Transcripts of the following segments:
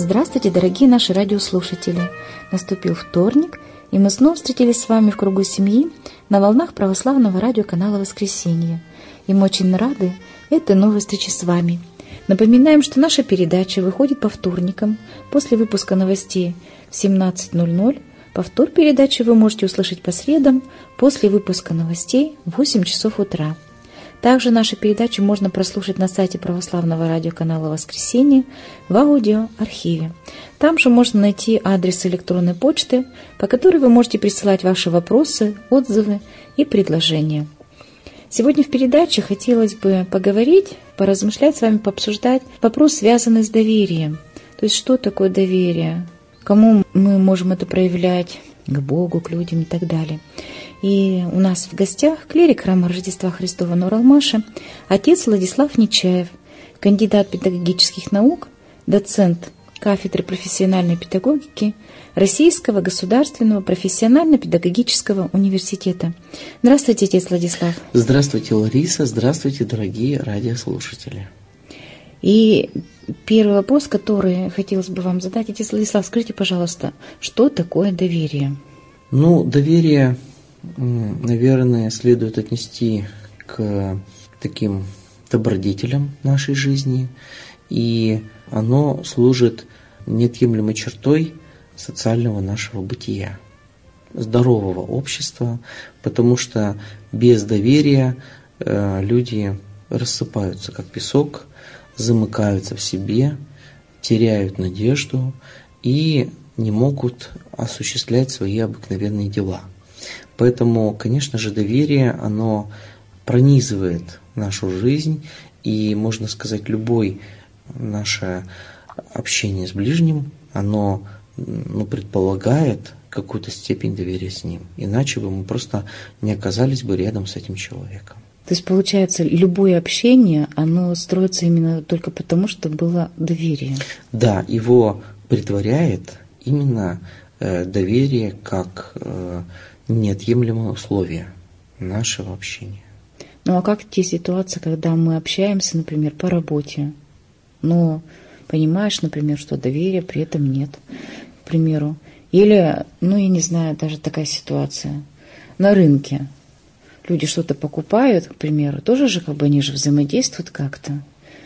Здравствуйте, дорогие наши радиослушатели! Наступил вторник, и мы снова встретились с вами в кругу семьи на волнах православного радиоканала «Воскресенье». И мы очень рады этой новой встрече с вами. Напоминаем, что наша передача выходит по вторникам после выпуска новостей в 17:00. Повтор передачи вы можете услышать по средам после выпуска новостей в 8 часов утра. Также наши передачи можно прослушать на сайте православного радиоканала «Воскресенье» в аудиоархиве. Там же можно найти адрес электронной почты, по которой вы можете присылать ваши вопросы, отзывы и предложения. Сегодня в передаче хотелось бы поговорить, поразмышлять с вами, пообсуждать вопрос, связанный с доверием. То есть, что такое доверие, кому мы можем это проявлять, к Богу, к людям и так далее. И у нас в гостях клирик храма Рождества Христова Нур-Алмаша, отец Владислав Нечаев, кандидат педагогических наук, доцент кафедры профессиональной педагогики Российского государственного профессионально-педагогического университета. Здравствуйте, отец Владислав. Здравствуйте, Лариса. Здравствуйте, дорогие радиослушатели. И первый вопрос, который хотелось бы вам задать, отец Владислав, скажите, пожалуйста, что такое доверие? Доверие, наверное, следует отнести к таким добродетелям нашей жизни, и оно служит неотъемлемой чертой социального нашего бытия, здорового общества, потому что без доверия люди рассыпаются, как песок, замыкаются в себе, теряют надежду и не могут осуществлять свои обыкновенные дела. Поэтому, конечно же, доверие, оно пронизывает нашу жизнь, и, можно сказать, любое наше общение с ближним, оно предполагает какую-то степень доверия с ним. Иначе бы мы просто не оказались бы рядом с этим человеком. То есть, получается, любое общение, оно строится именно только потому, что было доверие. Да, его претворяет именно доверие как неотъемлемое условие нашего общения. А как те ситуации, когда мы общаемся, например, по работе, но понимаешь, например, что доверия при этом нет, к примеру. Или, я не знаю, даже такая ситуация на рынке. Люди что-то покупают, к примеру, тоже же они же взаимодействуют как-то.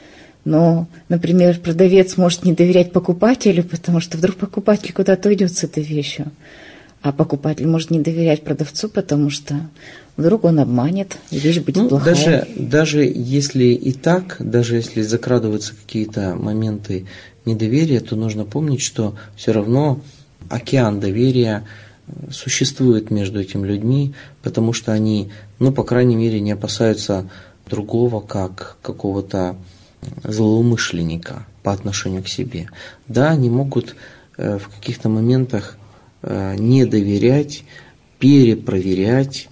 Но, например, продавец может не доверять покупателю, потому что вдруг покупатель куда-то уйдет с этой вещью. А покупатель может не доверять продавцу, потому что вдруг он обманет, и вещь будет плохая. Даже если и так, даже если закрадываются какие-то моменты недоверия, то нужно помнить, что все равно океан доверия существует между этими людьми, потому что они, по крайней мере, не опасаются другого, как какого-то злоумышленника по отношению к себе. Да, они могут в каких-то моментах не доверять, перепроверять,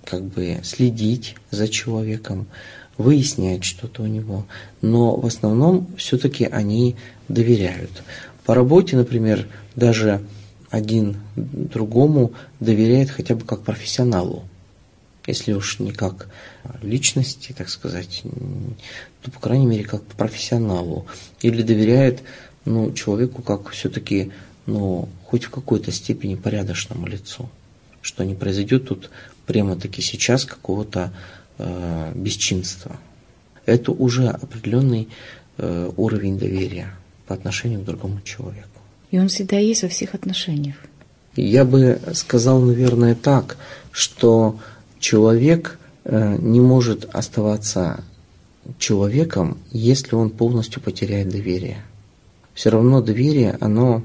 следить за человеком, выяснять что-то у него. Но в основном все-таки они доверяют. По работе, например, даже один другому доверяет хотя бы как профессионалу. Если уж не как личности, так сказать, то, по крайней мере, как профессионалу. Или доверяет человеку как все-таки, хоть в какой-то степени порядочному лицу. Что не произойдет тут прямо-таки сейчас какого-то бесчинства. Это уже определенный уровень доверия по отношению к другому человеку. И он всегда есть во всех отношениях. Я бы сказал, наверное, так, что человек не может оставаться человеком, если он полностью потеряет доверие. Все равно доверие, оно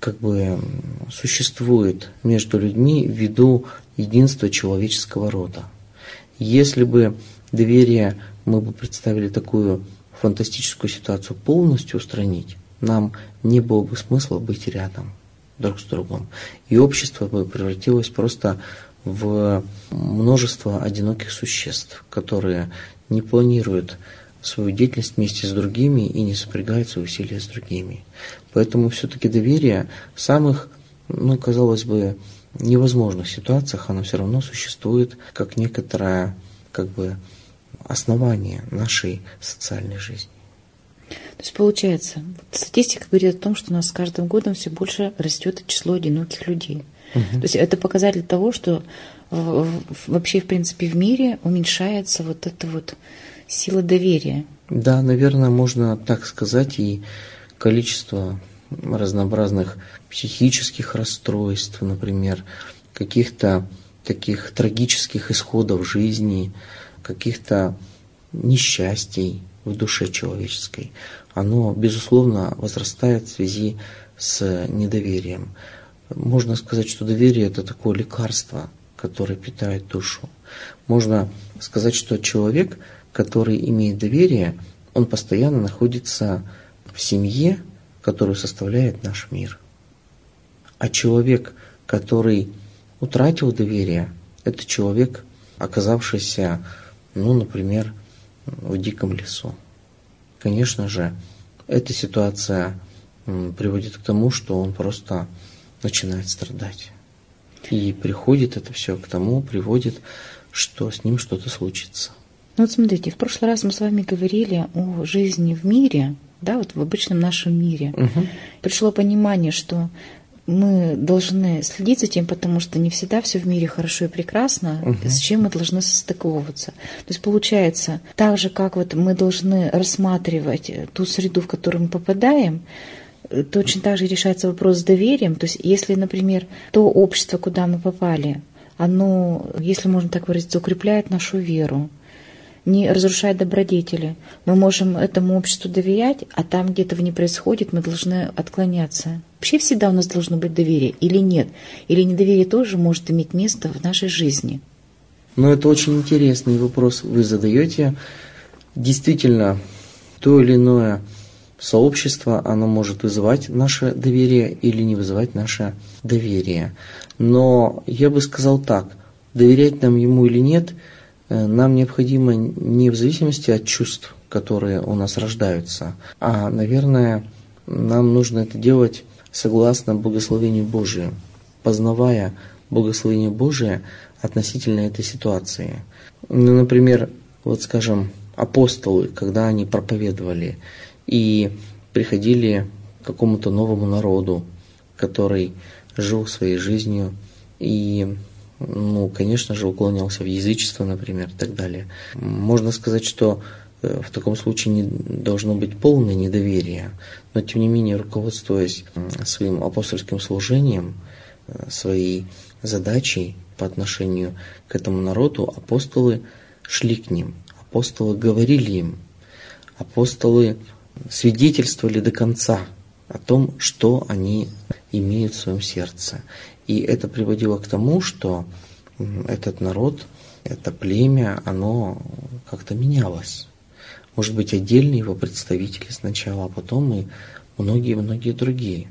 существует между людьми ввиду единства человеческого рода. Если бы доверие, мы бы представили такую фантастическую ситуацию, полностью устранить, нам не было бы смысла быть рядом друг с другом. И общество бы превратилось просто в множество одиноких существ, которые не планируют свою деятельность вместе с другими и не сопрягают свои усилия с другими. Поэтому все-таки доверие в самых, казалось бы, невозможных ситуациях, оно все равно существует как некоторое основание нашей социальной жизни. То есть получается, вот статистика говорит о том, что у нас с каждым годом все больше растет число одиноких людей. То есть это показатель того, что вообще, в принципе, в мире уменьшается вот эта вот сила доверия. Да, наверное, можно так сказать, и количество разнообразных психических расстройств, например, каких-то таких трагических исходов жизни, каких-то несчастий в душе человеческой, оно, безусловно, возрастает в связи с недоверием. Можно сказать, что доверие – это такое лекарство, которое питает душу. Можно сказать, что человек, который имеет доверие, он постоянно находится в семье, которую составляет наш мир. А человек, который утратил доверие, это человек, оказавшийся, например, в диком лесу. Конечно же, эта ситуация приводит к тому, что он просто начинает страдать. И приходит это все к тому, приводит, что с ним что-то случится. Ну вот смотрите, в прошлый раз мы с вами говорили о жизни в мире, да, вот в обычном нашем мире. Пришло понимание, что мы должны следить за тем, потому что не всегда все в мире хорошо и прекрасно, с чем мы должны состыковываться. То есть получается, так же, как вот мы должны рассматривать ту среду, в которую мы попадаем, точно так же решается вопрос с доверием. То есть если, например, то общество, куда мы попали, оно, если можно так выразиться, укрепляет нашу веру, не разрушает добродетели, мы можем этому обществу доверять, а там, где этого не происходит, мы должны отклоняться. Вообще всегда у нас должно быть доверие или нет? Или недоверие тоже может иметь место в нашей жизни? Это очень интересный вопрос вы задаете. Действительно, то или иное сообщество, оно может вызывать наше доверие или не вызывать наше доверие. Но я бы сказал так, доверять нам ему или нет, нам необходимо не в зависимости от чувств, которые у нас рождаются, а, наверное, нам нужно это делать согласно благословению Божию, познавая благословение Божие относительно этой ситуации. Например, скажем, апостолы, когда они проповедовали и приходили к какому-то новому народу, который жил своей жизнью и, конечно же, уклонялся в язычество, например, и так далее. Можно сказать, что в таком случае не должно быть полное недоверие, но тем не менее, руководствуясь своим апостольским служением, своей задачей по отношению к этому народу, апостолы шли к ним, апостолы говорили им, апостолы свидетельствовали до конца о том, что они имеют в своем сердце. И это приводило к тому, что этот народ, это племя, оно как-то менялось. Может быть, отдельные его представители сначала, а потом и многие-многие другие.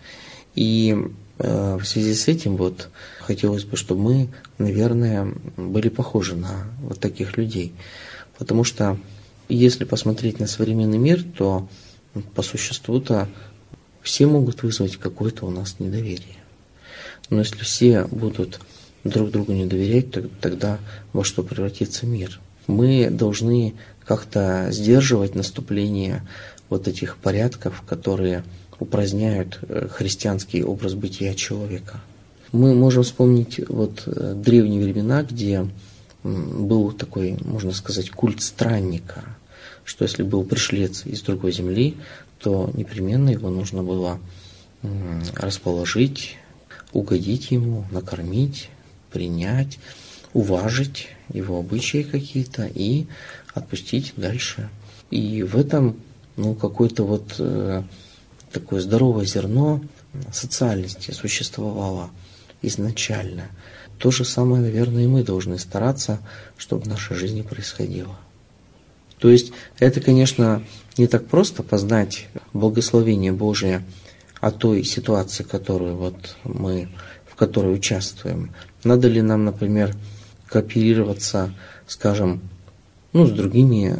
И в связи с этим хотелось бы, чтобы мы, наверное, были похожи на таких людей. Потому что если посмотреть на современный мир, то по существу-то все могут вызвать какое-то у нас недоверие. Но если все будут друг другу не доверять, то тогда во что превратится мир? Мы должны как-то сдерживать наступление этих порядков, которые упраздняют христианский образ бытия человека. Мы можем вспомнить древние времена, где был такой, можно сказать, культ странника, что если был пришлец из другой земли, то непременно его нужно было расположить, угодить ему, накормить, принять, уважить его обычаи какие-то и отпустить дальше. И в этом какое-то такое здоровое зерно социальности существовало изначально. То же самое, наверное, и мы должны стараться, чтобы в нашей жизни происходило. То есть это, конечно, не так просто познать благословение Божие о той ситуации, в которой участвуем. Надо ли нам, например, кооперироваться, скажем, с другими,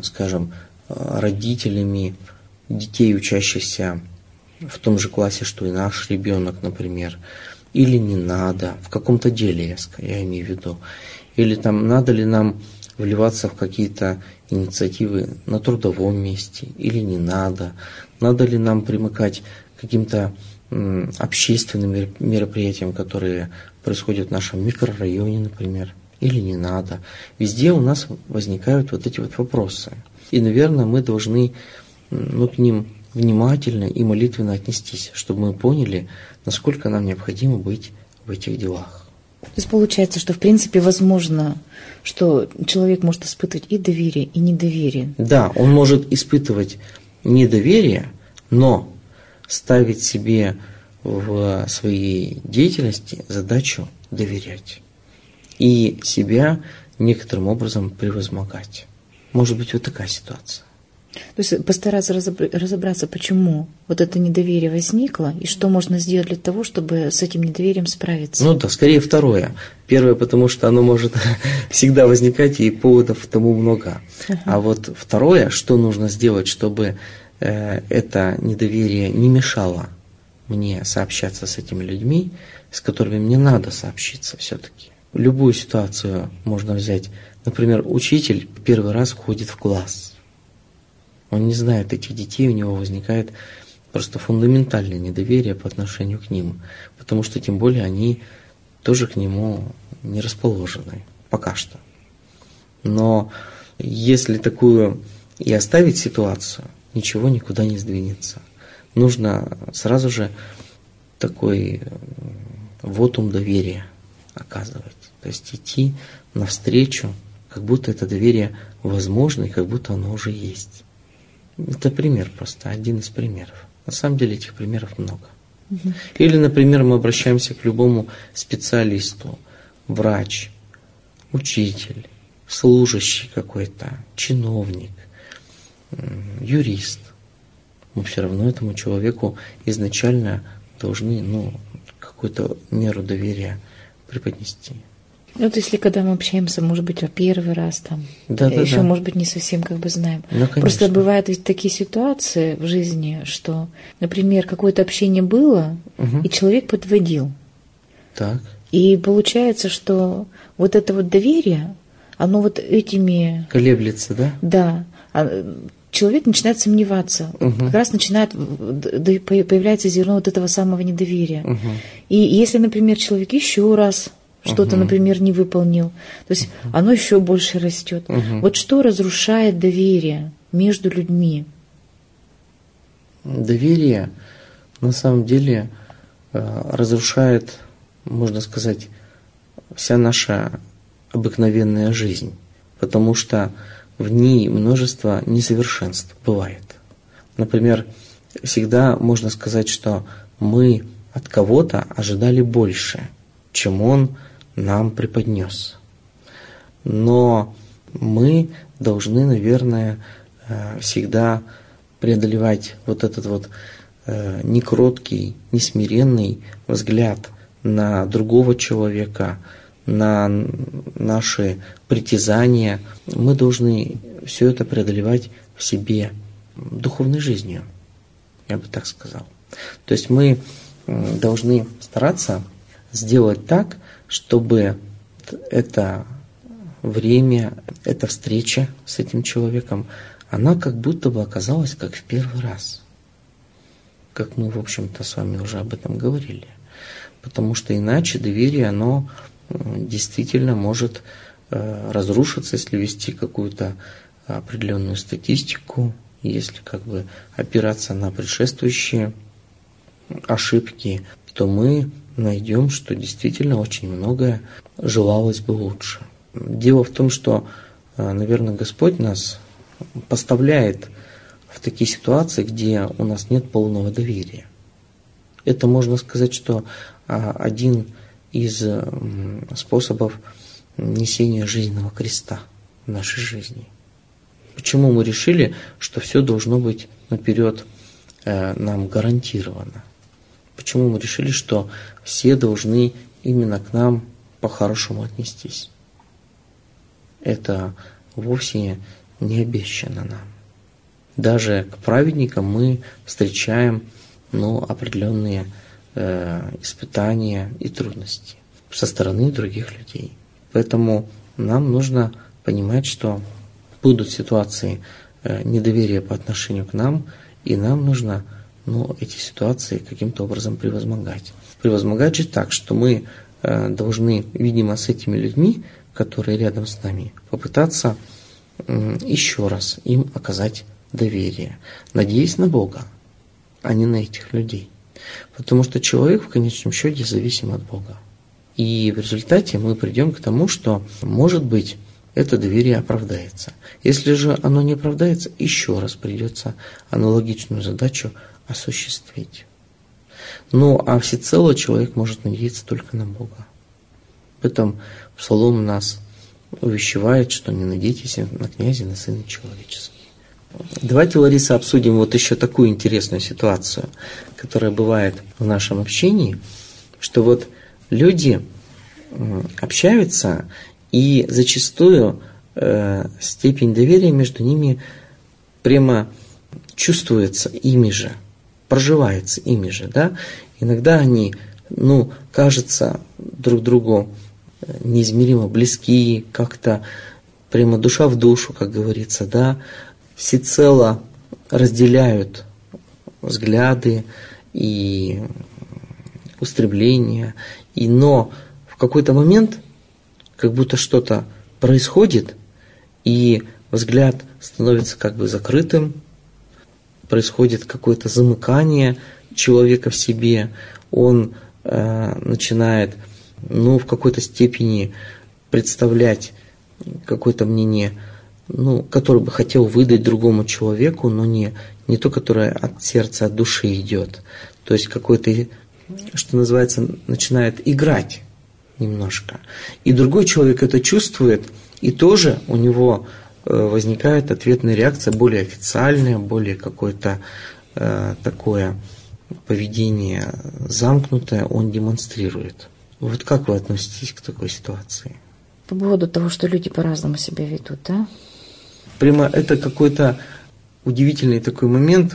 родителями детей, учащихся в том же классе, что и наш ребенок, например, или не надо, в каком-то деле, я имею в виду, или надо ли нам вливаться в какие-то инициативы на трудовом месте или не надо, надо ли нам примыкать к каким-то общественным мероприятиям, которые происходят в нашем микрорайоне, например, или не надо. Везде у нас возникают вот эти вот вопросы. И, наверное, мы должны к ним внимательно и молитвенно отнестись, чтобы мы поняли, насколько нам необходимо быть в этих делах. То есть получается, что в принципе возможно, что человек может испытывать и доверие, и недоверие. Да, он может испытывать недоверие, но ставить себе в своей деятельности задачу доверять и себя некоторым образом превозмогать. Может быть, вот такая ситуация. То есть постараться разобраться, почему вот это недоверие возникло, и что можно сделать для того, чтобы с этим недоверием справиться. Ну да, скорее второе. Первое, потому что оно может всегда возникать, и поводов тому много. А вот второе, что нужно сделать, чтобы это недоверие не мешало мне сообщаться с этими людьми, с которыми мне надо сообщиться все-таки. Любую ситуацию можно взять. Например, учитель первый раз входит в класс. Он не знает этих детей, у него возникает просто фундаментальное недоверие по отношению к ним, потому что тем более они тоже к нему не расположены, пока что. Но если такую и оставить ситуацию, ничего никуда не сдвинется. Нужно сразу же такой вотум доверия оказывать, то есть идти навстречу, как будто это доверие возможно и как будто оно уже есть. Это пример просто, один из примеров. На самом деле этих примеров много. Или, например, мы обращаемся к любому специалисту, врач, учитель, служащий какой-то, чиновник, юрист. Мы все равно этому человеку изначально должны какую-то меру доверия преподнести. Вот если когда мы общаемся, может быть, во первый раз, еще, может быть, не совсем знаем. Просто бывают ведь такие ситуации в жизни, что, например, какое-то общение было, и человек подводил. Так. И получается, что вот это вот доверие, оно вот этими... Колеблется, да? Да. Человек начинает сомневаться. Как раз появляется зерно вот этого самого недоверия. И если, например, человек еще раз что-то, например, не выполнил, то есть оно еще больше растет. Вот что разрушает доверие между людьми? Доверие на самом деле разрушает, можно сказать, вся наша обыкновенная жизнь, потому что в ней множество несовершенств бывает. Например, всегда можно сказать, что мы от кого-то ожидали больше, чем он нам преподнес. Но мы должны, наверное, всегда преодолевать вот этот вот некроткий, несмиренный взгляд на другого человека, на наши притязания. Мы должны все это преодолевать в себе духовной жизнью, я бы так сказал. То есть мы должны стараться сделать так, чтобы это время, эта встреча с этим человеком, она как будто бы оказалась как в первый раз. Как мы, в общем-то, с вами уже об этом говорили. Потому что иначе доверие, оно действительно может разрушиться, если вести какую-то определенную статистику, если опираться на предшествующие ошибки, то мы найдем, что действительно очень многое желалось бы лучше. Дело в том, что, наверное, Господь нас поставляет в такие ситуации, где у нас нет полного доверия. Это, можно сказать, что один из способов несения жизненного креста в нашей жизни. Почему мы решили, что все должно быть наперед нам гарантировано? Почему мы решили, что все должны именно к нам по-хорошему отнестись? Это вовсе не обещано нам. Даже к праведникам мы встречаем определенные испытания и трудности со стороны других людей. Поэтому нам нужно понимать, что будут ситуации недоверия по отношению к нам, и нам нужно эти ситуации каким-то образом превозмогать. Превозмогать же так, что мы должны, видимо, с этими людьми, которые рядом с нами, попытаться еще раз им оказать доверие, надеясь на Бога, а не на этих людей. Потому что человек в конечном счете зависим от Бога. И в результате мы придем к тому, что, может быть, это доверие оправдается. Если же оно не оправдается, еще раз придется аналогичную задачу осуществить. А всецело человек может надеяться только на Бога. В этом Псалом нас увещевает, что не надейтесь на князя, на сына человеческого. Давайте, Лариса, обсудим еще такую интересную ситуацию, которая бывает в нашем общении, что люди общаются, и зачастую степень доверия между ними прямо чувствуется ими же, проживается ими же, да? Иногда они, кажутся друг другу неизмеримо близки, как-то прямо душа в душу, как говорится, да? Всецело разделяют взгляды и устремления, но в какой-то момент как будто что-то происходит, и взгляд становится закрытым, происходит какое-то замыкание человека в себе, он начинает в какой-то степени представлять какое-то мнение, которое бы хотел выдать другому человеку, но не то, которое от сердца, от души идет. То есть какой-то, что называется, начинает играть немножко. И другой человек это чувствует, и тоже у него возникает ответная реакция, более официальная, более какое-то такое поведение замкнутое он демонстрирует. Как вы относитесь к такой ситуации? По поводу того, что люди по-разному себя ведут, да? Прямо это какой-то удивительный такой момент,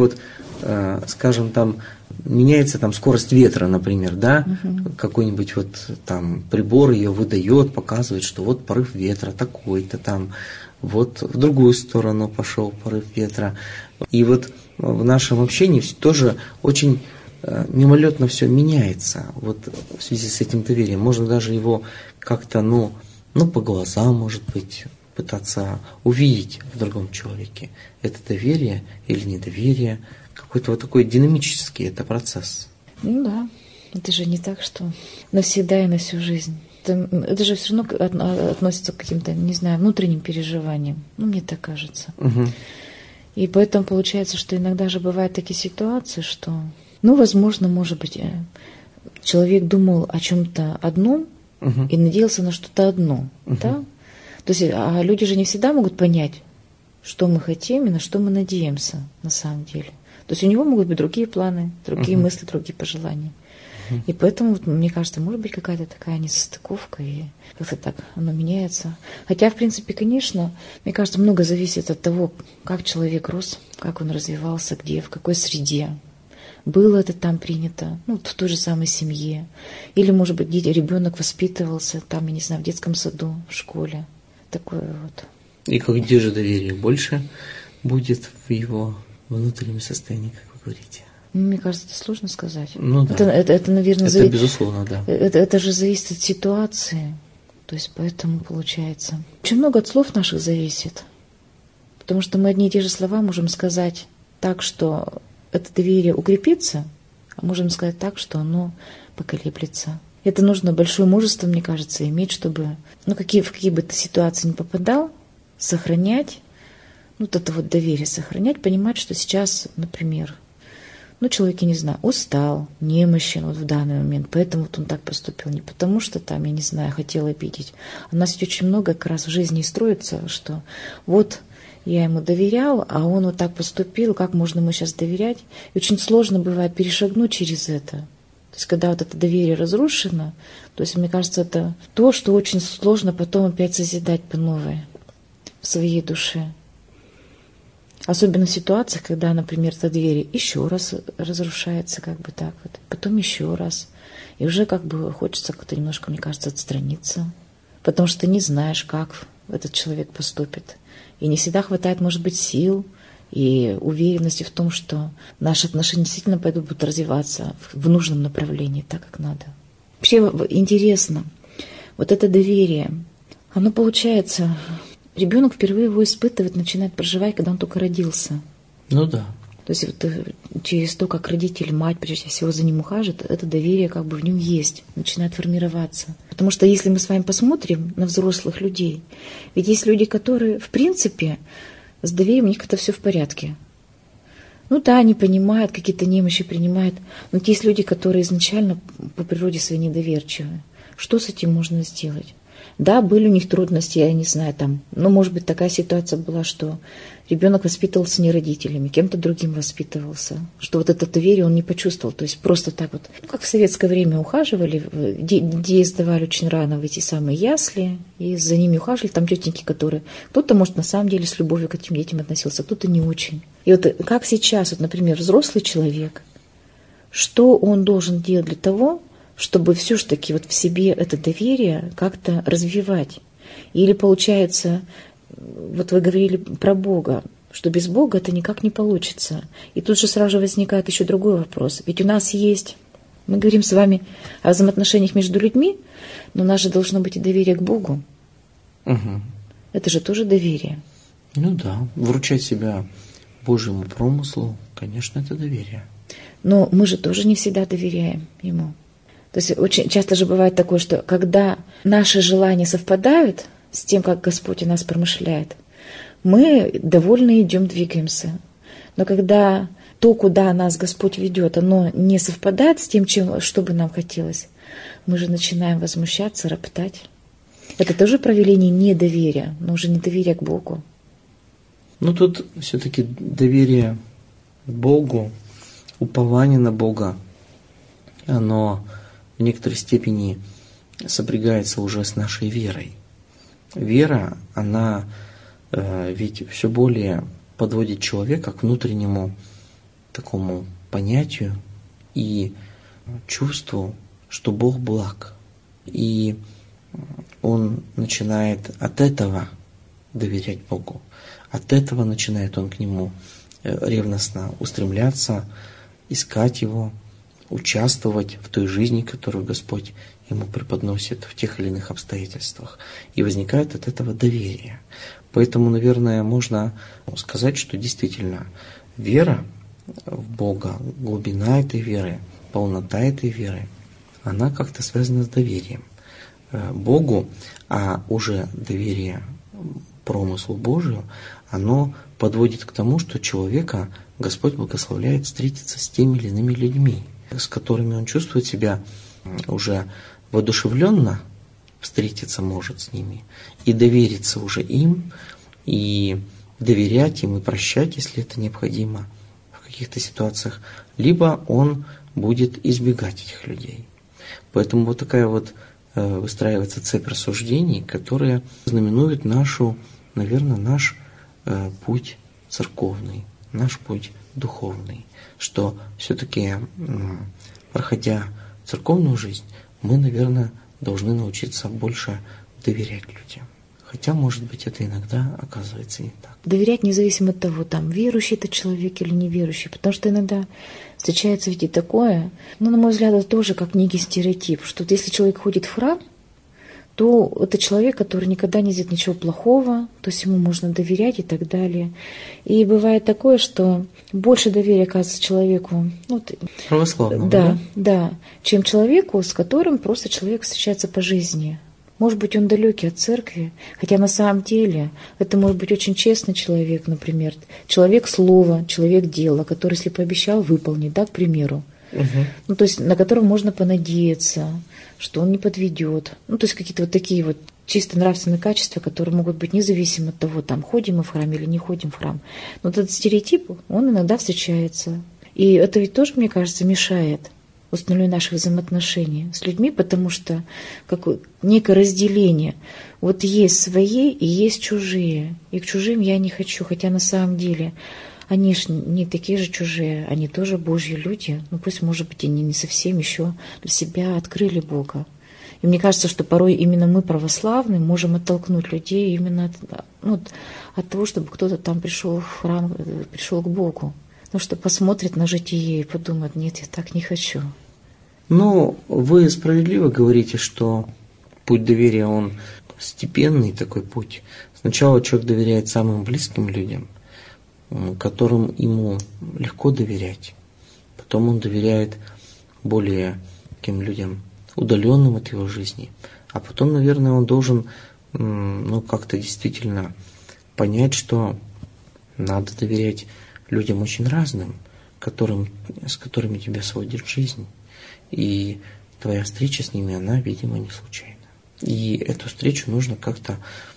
скажем, меняется скорость ветра, например, да, какой-нибудь прибор ее выдает, показывает, что порыв ветра такой-то в другую сторону пошел порыв ветра. И в нашем общении тоже очень мимолетно все меняется, в связи с этим доверием. Можно даже его как-то, по глазам, может быть, пытаться увидеть в другом человеке. Это доверие или недоверие, какой-то такой динамический это процесс. Да, это же не так, что навсегда и на всю жизнь. Это же все равно относится к каким-то, не знаю, внутренним переживаниям. Мне так кажется. Угу. И поэтому получается, что иногда же бывают такие ситуации, что, возможно, может быть, человек думал о чем-то одном и надеялся на что-то одно, да? То есть, а люди же не всегда могут понять, что мы хотим и на что мы надеемся на самом деле. То есть у него могут быть другие планы, другие мысли, другие пожелания. И поэтому, мне кажется, может быть какая-то такая несостыковка, и как-то так оно меняется. Хотя, в принципе, конечно, мне кажется, много зависит от того, как человек рос, как он развивался, где, в какой среде. Было это там принято, в той же самой семье. Или, может быть, ребенок воспитывался там, я не знаю, в детском саду, в школе. Такое вот. И где же доверие больше будет в его внутреннем состоянии, как вы говорите? Мне кажется, это сложно сказать. Да. Это наверное, это безусловно, да. Это же зависит от ситуации. То есть поэтому получается. Очень много от слов наших зависит. Потому что мы одни и те же слова можем сказать так, что это доверие укрепится, а можем сказать так, что оно поколеблется. Это нужно большое мужество, мне кажется, иметь, чтобы, в какие бы ты ситуации ни попадал, сохранять, это доверие сохранять, понимать, что сейчас, например, человек, я не знаю, устал, немощен в данный момент, поэтому он так поступил. Не потому что я не знаю, хотел обидеть. У нас ведь очень много как раз в жизни строится, что я ему доверял, а он так поступил, как можно ему сейчас доверять? И очень сложно бывает перешагнуть через это. То есть, когда это доверие разрушено, то есть, мне кажется, это то, что очень сложно потом опять созидать по новой в своей душе. Особенно в ситуациях, когда, например, это доверие еще раз разрушается, потом еще раз. И уже хочется как-то немножко, мне кажется, отстраниться. Потому что ты не знаешь, как этот человек поступит. И не всегда хватает, может быть, сил и уверенности в том, что наши отношения действительно будут развиваться в нужном направлении, так как надо. Вообще интересно, вот это доверие, оно получается, ребенок впервые его испытывает, начинает проживать, когда он только родился. Ну да. То есть вот через то, как родитель, мать, прежде всего, за ним ухаживает, это доверие как бы в нем есть, начинает формироваться. Потому что если мы с вами посмотрим на взрослых людей, ведь есть люди, которые, в принципе, с доверием у них как-то все в порядке. Ну да, они понимают, какие-то немощи принимают, но есть люди, которые изначально по природе своей недоверчивы. Что с этим можно сделать? Да, были у них трудности, я не знаю, там, но, может быть, такая ситуация была, что ребенок воспитывался не родителями, кем-то другим воспитывался, что вот это доверие он не почувствовал. То есть просто так вот, как в советское время ухаживали, детей сдавали очень рано в эти самые ясли, и за ними ухаживали, там тетеньки, которые... Кто-то, может, на самом деле с любовью к этим детям относился, кто-то не очень. И вот как сейчас, вот, например, взрослый человек, что он должен делать для того, чтобы все-таки вот в себе это доверие как-то развивать? Или получается, вот вы говорили про Бога, что без Бога это никак не получится. И тут же сразу же возникает еще другой вопрос. Ведь у нас есть, мы говорим с вами о взаимоотношениях между людьми, но у нас же должно быть и доверие к Богу. Угу. Это же тоже доверие. Ну да, вручать себя Божьему промыслу, конечно, это доверие. Но мы же тоже не всегда доверяем Ему. То есть очень часто же бывает такое, что когда наши желания совпадают с тем, как Господь у нас промышляет, мы довольно идем, двигаемся. Но когда то, куда нас Господь ведет, оно не совпадает с тем, что бы нам хотелось, мы же начинаем возмущаться, роптать. Это тоже проявление недоверия, но уже недоверие к Богу. Ну тут все-таки доверие к Богу, упование на Бога, оно в некоторой степени сопрягается уже с нашей верой. Вера, она ведь все более подводит человека к внутреннему такому понятию и чувству, что Бог благ. И он начинает от этого доверять Богу. От этого начинает он к Нему ревностно устремляться, искать Его, участвовать в той жизни, которую Господь ему преподносит в тех или иных обстоятельствах. И возникает от этого доверие. Поэтому, наверное, можно сказать, что действительно вера в Бога, глубина этой веры, полнота этой веры, она как-то связана с доверием Богу, а уже доверие промыслу Божию, оно подводит к тому, что человека Господь благословляет встретиться с теми или иными людьми, с которыми он чувствует себя уже воодушевленно, встретиться может с ними, и довериться уже им, и доверять им, и прощать, если это необходимо в каких-то ситуациях, либо он будет избегать этих людей. Поэтому вот такая вот выстраивается цепь рассуждений, которая знаменует нашу, наверное, наш путь церковный, наш путь духовный, что все-таки, проходя церковную жизнь, мы, наверное, должны научиться больше доверять людям. Хотя, может быть, это иногда оказывается не так. Доверять независимо от того, там, верующий это человек или неверующий. Потому что иногда встречается ведь и такое, но, на мой взгляд, это тоже как некий стереотип, что вот если человек ходит в храм, то это человек, который никогда не делает ничего плохого, то есть ему можно доверять и так далее. И бывает такое, что больше доверия оказывается человеку, православному, да, чем человеку, с которым просто человек встречается по жизни. Может быть, он далекий от церкви, хотя на самом деле это может быть очень честный человек, например, человек слова, человек дела, который, если пообещал, выполнит, да, к примеру. Ну, то есть на которого можно понадеяться, что он не подведет. Ну, то есть какие-то вот такие вот чисто нравственные качества, которые могут быть независимо от того, там, ходим мы в храм или не ходим в храм. Но вот этот стереотип, он иногда встречается. И это ведь тоже, мне кажется, мешает установлению наших взаимоотношений с людьми, потому что как некое разделение. Вот есть свои и есть чужие. И к чужим я не хочу, хотя на самом деле они же не такие же чужие, они тоже Божьи люди. Ну пусть, может быть, они не совсем еще для себя открыли Бога. И мне кажется, что порой именно мы, православные, можем оттолкнуть людей именно от того, чтобы кто-то там пришел в храм, пришел к Богу. Потому что посмотрит на житие и подумает: нет, я так не хочу. Ну, вы справедливо говорите, что путь доверия, он степенный такой путь. Сначала человек доверяет самым близким людям, которым ему легко доверять. Потом он доверяет более таким людям, удаленным от его жизни. А потом, наверное, он должен как-то действительно понять, что надо доверять людям очень разным, с которыми тебя сводит жизнь. И твоя встреча с ними, она, видимо, не случайна. И эту встречу нужно как-то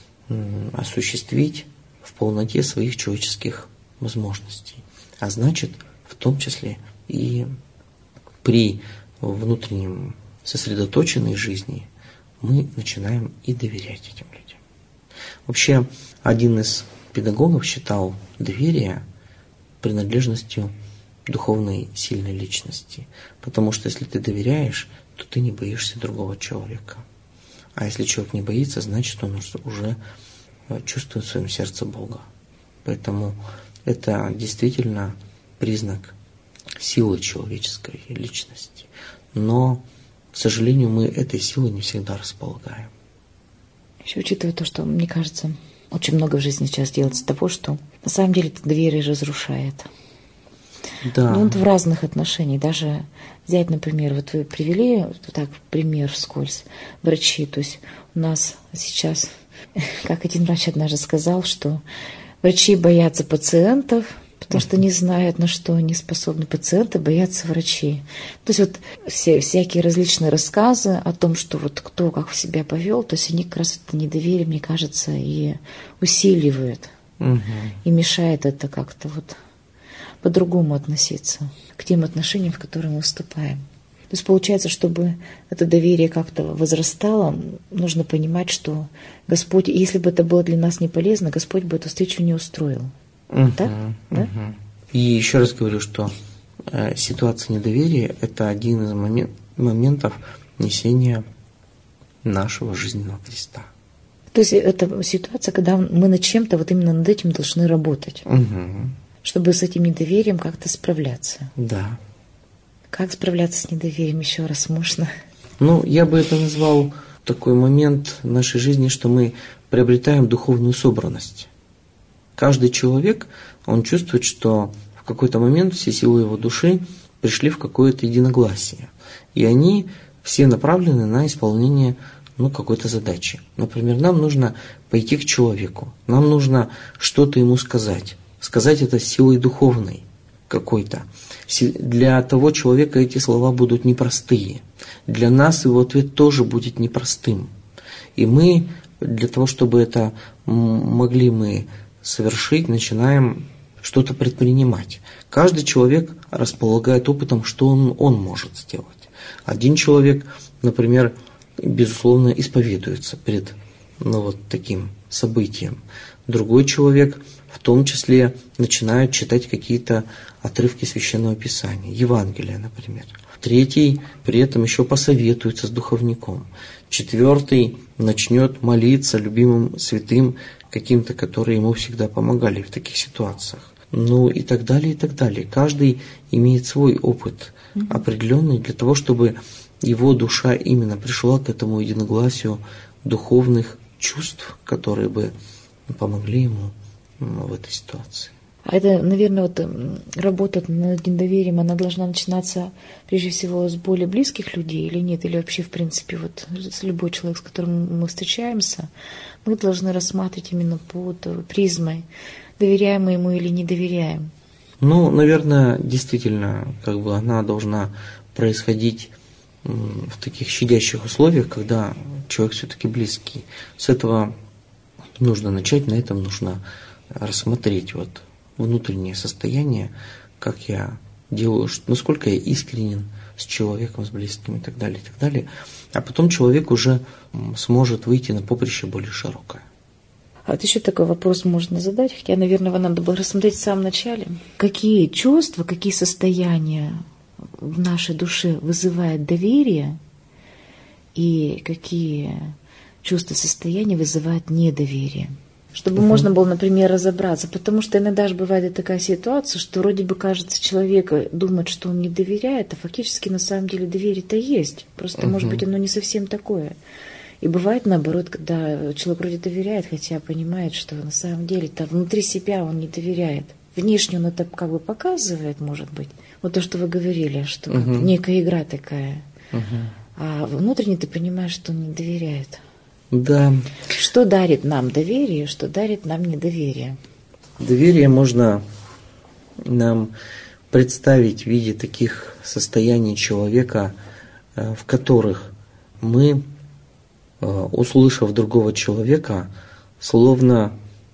осуществить в полноте своих человеческих возможностей. А значит, в том числе и при внутреннем сосредоточенной жизни мы начинаем и доверять этим людям. Вообще, один из педагогов считал доверие принадлежностью духовной сильной личности. Потому что если ты доверяешь, то ты не боишься другого человека. А если человек не боится, значит, он уже чувствует в своем сердце Бога. Поэтому это действительно признак силы человеческой личности. Но, к сожалению, мы этой силой не всегда располагаем. Еще учитывая то, что, мне кажется, очень много в жизни сейчас делается того, что на самом деле это доверие разрушает. Да. Ну, в разных отношениях. Даже взять, например, вот вы привели так пример вскользь, врачи. То есть у нас сейчас, как один врач однажды сказал, что врачи боятся пациентов, потому что не знают, на что они способны. Пациенты боятся врачей. То есть вот всякие различные рассказы о том, что вот кто как себя повел, то есть они как раз это недоверие, мне кажется, и усиливают. И мешает это как-то вот по-другому относиться к тем отношениям, в которые мы вступаем. То есть получается, чтобы это доверие как-то возрастало, нужно понимать, что Господь, если бы это было для нас не полезно, Господь бы эту встречу не устроил. Так? Да? И еще раз говорю, что ситуация недоверия – это один из моментов несения нашего жизненного креста. То есть это ситуация, когда мы над чем-то, вот именно над этим должны работать. Чтобы с этим недоверием как-то справляться. Да. Как справляться с недоверием, еще раз можно? Ну, я бы это назвал такой момент в нашей жизни, что мы приобретаем духовную собранность. Каждый человек, он чувствует, что в какой-то момент все силы его души пришли в какое-то единогласие. И они все направлены на исполнение какой-то задачи. Например, нам нужно пойти к человеку, нам нужно что-то ему сказать. Сказать это силой духовной какой-то. Для того человека эти слова будут непростые. Для нас его ответ тоже будет непростым. И мы, для того, чтобы это могли мы совершить, начинаем что-то предпринимать. Каждый человек располагает опытом, что он может сделать. Один человек, например, безусловно, исповедуется перед таким событием. Другой человек в том числе начинает читать какие-то отрывки Священного Писания, Евангелия, например. Третий при этом еще посоветуется с духовником. Четвертый начнет молиться любимым святым каким-то, которые ему всегда помогали в таких ситуациях. И так далее, и так далее. Каждый имеет свой опыт определенный для того, чтобы его душа именно пришла к этому единогласию духовных чувств, которые бы помогли ему в этой ситуации. А это, наверное, работа над недоверием, она должна начинаться прежде всего с более близких людей или нет? Или вообще, в принципе, любой человек, с которым мы встречаемся, мы должны рассматривать именно под призмой, доверяем мы ему или не доверяем? Наверное, действительно, она должна происходить в таких щадящих условиях, когда человек все-таки близкий. С этого нужно начать, на этом нужно рассмотреть внутреннее состояние, как я делаю, насколько я искренен с человеком, с близким и так далее, и так далее. А потом человек уже сможет выйти на поприще более широкое. А вот еще такой вопрос можно задать, хотя, наверное, его надо было рассмотреть в самом начале. Какие чувства, какие состояния в нашей душе вызывает доверие и какие чувства, состояния вызывают недоверие. Чтобы можно было, например, разобраться. Потому что иногда же бывает и такая ситуация, что вроде бы кажется, человек думает, что он не доверяет, а фактически на самом деле доверие-то есть. Просто, может быть, оно не совсем такое. И бывает наоборот, когда человек вроде доверяет, хотя понимает, что на самом деле-то внутри себя он не доверяет. Внешне он это как бы показывает, может быть. Вот то, что вы говорили, что как некая игра такая. А внутренне ты понимаешь, что он не доверяет. Да. Что дарит нам доверие, что дарит нам недоверие? Доверие можно нам представить в виде таких состояний человека, в которых мы, услышав другого человека, словно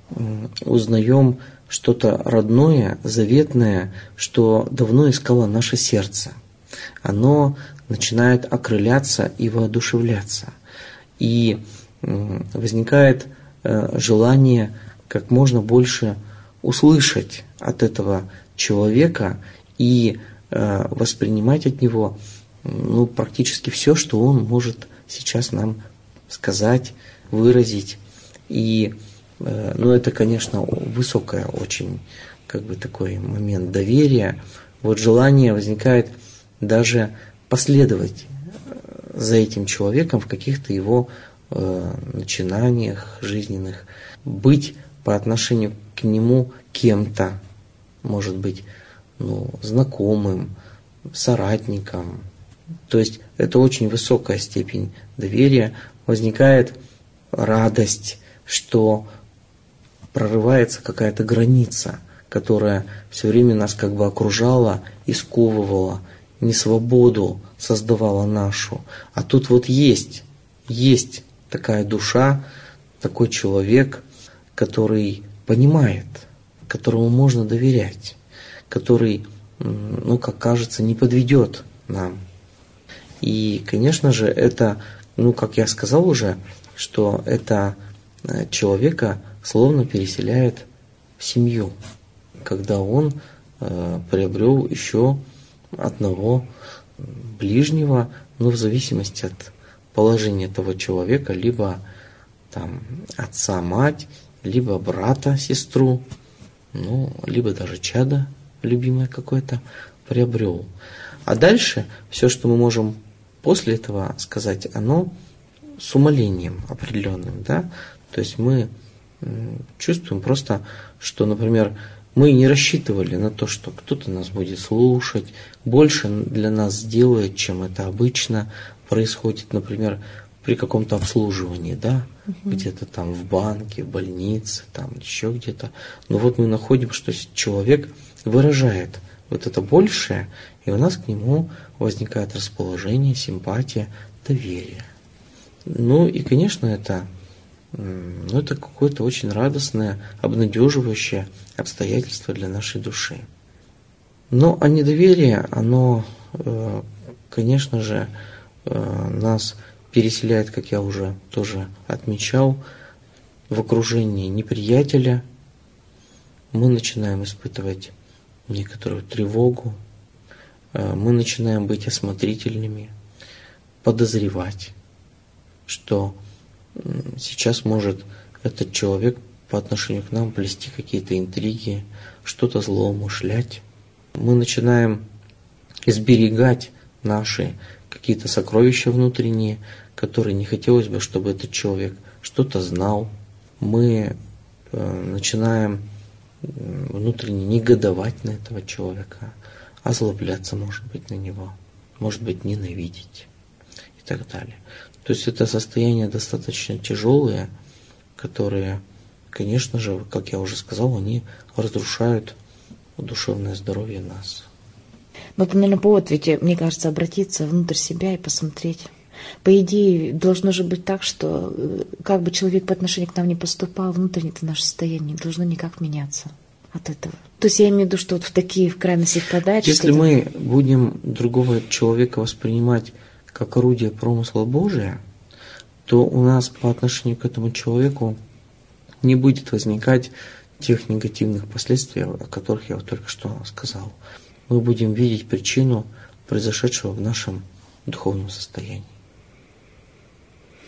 узнаем что-то родное, заветное, что давно искало наше сердце. Оно начинает окрыляться и воодушевляться. И возникает желание как можно больше услышать от этого человека и воспринимать от него практически все, что он может сейчас нам сказать, выразить. И это, конечно, высокое очень такой момент доверия. Вот желание возникает даже последовать за этим человеком в каких-то его начинаниях жизненных, быть по отношению к нему кем-то, может быть, знакомым, соратником. То есть это очень высокая степень доверия. Возникает радость, что прорывается какая-то граница, которая все время нас окружала и сковывала, несвободу создавала нашу. А тут вот есть такая душа, такой человек, который понимает, которому можно доверять, который, как кажется, не подведет нам. И, конечно же, это, как я сказал уже, что это человека словно переселяет в семью, когда он приобрел еще одного ближнего, в зависимости от положение того человека, либо отца, мать, либо брата, сестру, либо даже чадо любимое какое-то приобрел. А дальше все, что мы можем после этого сказать, оно с умолением определенным, да? То есть мы чувствуем просто, что, например, мы не рассчитывали на то, что кто-то нас будет слушать, больше для нас сделает, чем это обычно происходит, например, при каком-то обслуживании, да, где-то там в банке, в больнице, там еще где-то. Но вот мы находим, что человек выражает вот это большее, и у нас к нему возникает расположение, симпатия, доверие. И, конечно, это какое-то очень радостное, обнадеживающее обстоятельство для нашей души. А недоверие, оно, конечно же, нас переселяет, как я уже тоже отмечал, в окружении неприятеля. Мы начинаем испытывать некоторую тревогу, мы начинаем быть осмотрительными, подозревать, что сейчас может этот человек по отношению к нам плести какие-то интриги, что-то злоумышлять. Мы начинаем изберегать наши какие-то сокровища внутренние, которые не хотелось бы, чтобы этот человек что-то знал. Мы начинаем внутренне негодовать на этого человека, озлобляться, может быть, на него, может быть, ненавидеть и так далее. То есть это состояния достаточно тяжелые, которые, конечно же, как я уже сказал, они разрушают душевное здоровье нас. Это, наверное, повод, ведь, мне кажется, обратиться внутрь себя и посмотреть. По идее, должно же быть так, что как бы человек по отношению к нам не поступал, внутреннее-то наше состояние не должно никак меняться от этого. То есть я имею в виду, что в такие крайности впадать. Если мы будем другого человека воспринимать как орудие промысла Божия, то у нас по отношению к этому человеку не будет возникать тех негативных последствий, о которых я только что сказал. Мы будем видеть причину произошедшего в нашем духовном состоянии.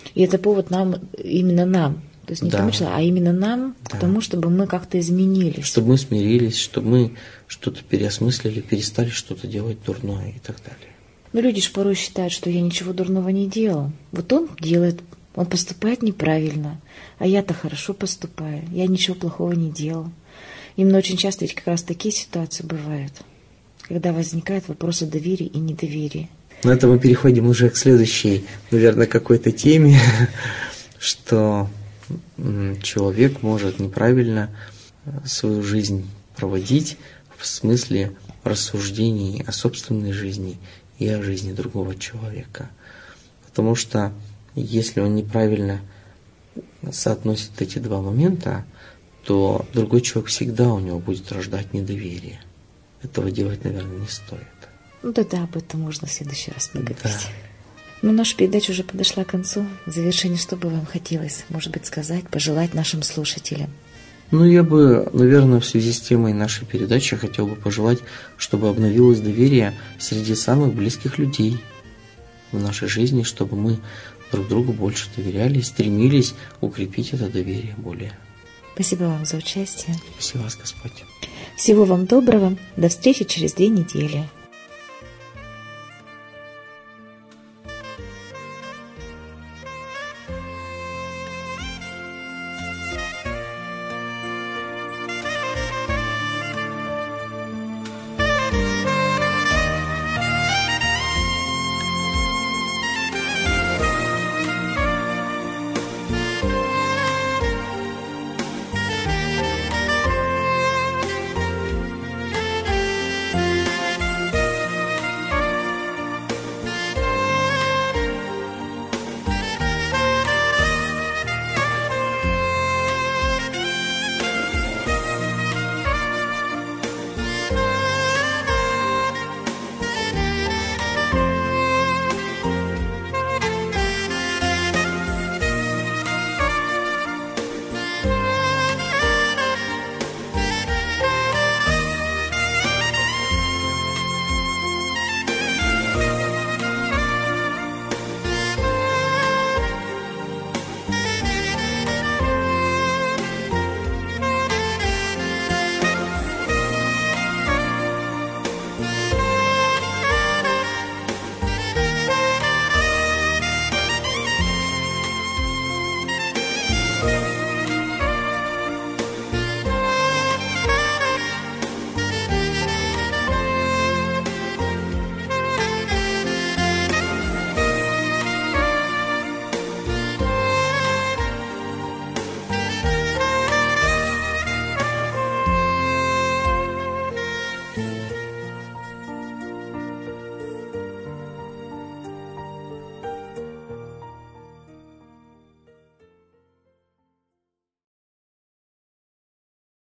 И это повод нам, именно нам, то есть не тому человеку, а именно нам, к тому, чтобы мы как-то изменились. Чтобы мы смирились, чтобы мы что-то переосмыслили, перестали что-то делать дурное и так далее. Но люди же порой считают, что я ничего дурного не делал. Вот он делает, он поступает неправильно, а я-то хорошо поступаю, я ничего плохого не делал. Именно очень часто ведь как раз такие ситуации бывают, когда возникают вопросы доверия и недоверия. На это мы переходим уже к следующей, наверное, какой-то теме, что человек может неправильно свою жизнь проводить в смысле рассуждений о собственной жизни и о жизни другого человека. Потому что если он неправильно соотносит эти два момента, то другой человек всегда у него будет рождать недоверие. Этого делать, наверное, не стоит. Ну да, об этом можно в следующий раз поговорить. Да. Ну, наша передача уже подошла к концу. В завершение, что бы вам хотелось, может быть, сказать, пожелать нашим слушателям? Ну, я бы, наверное, в связи с темой нашей передачи хотел бы пожелать, чтобы обновилось доверие среди самых близких людей в нашей жизни, чтобы мы друг другу больше доверяли и стремились укрепить это доверие более. Спасибо вам за участие. Спасибо вас, Господь. Всего вам доброго. До встречи через 2 недели.